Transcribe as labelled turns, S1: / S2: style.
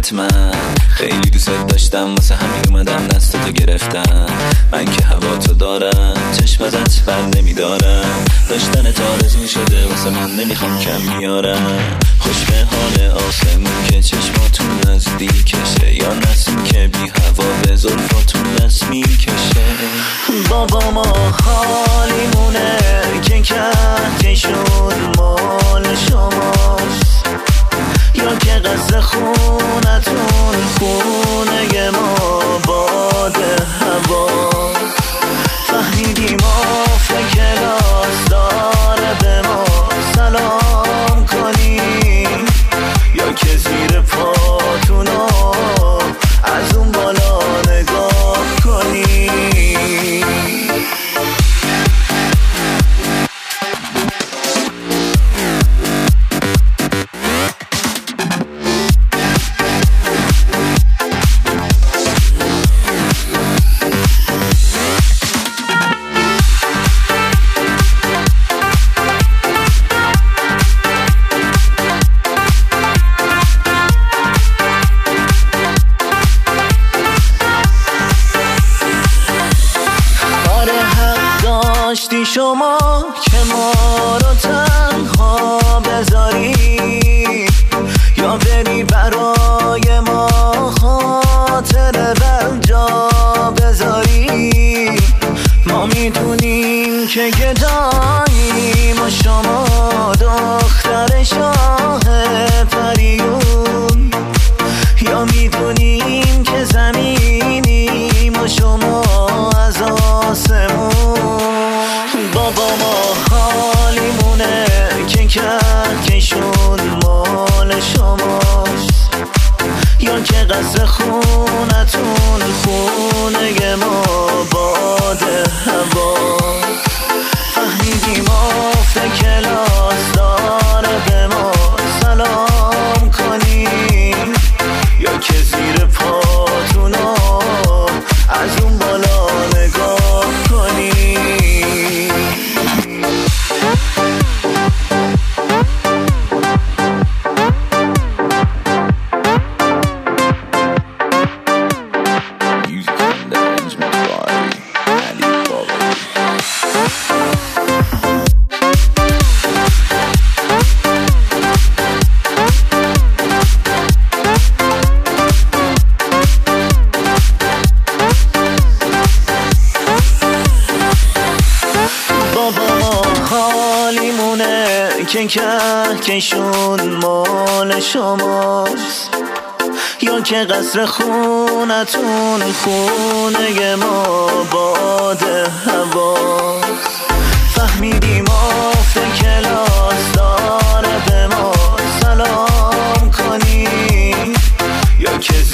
S1: دلت من خیلی دوست داشتم، واسه همین اومدم دستتو گرفتم. من که هوا تو دارم، چشم ازت بر نمیدارم. داشتن آرزو شده واسه من، نمیخوام کم میارم. خوش به حال آسمون که چشماتون نزدیکشه، یا نسیم که بی هوا به زلفاتون دست میکشه.
S2: بابا ما حالیمونه که کهکشون مال شماست، یا که قصد خونتون خونه ما باد هوا. فهمیدیم آفت کلاس داره به ما سلام کنی، یا که زیر پاتونو از اون بالا نگاه کنی. داشتی شما که ما رو تنها بذاری، یا بری برای ما خاطر بر جا بذاری. ما میدونیم که گداییم و شما دختر شاه پریون، یا میدونیم که زمینیم و شما از آسمون. بابا ما حالیمونه که کهکشون مال شماست، یا که قصد خونتون خونه ما باد هوا. فهمیدیم آفت کلاس داره به ما سلام کنی، یا که زیر پاتونو از اون بالا نگاه کنی. حالیمونه که کهکشون مال شماست، یا که قصر خونتون خونه ما باد هوا. فهمیدیم آفت کلاس داره به ما سلام کنی، یا که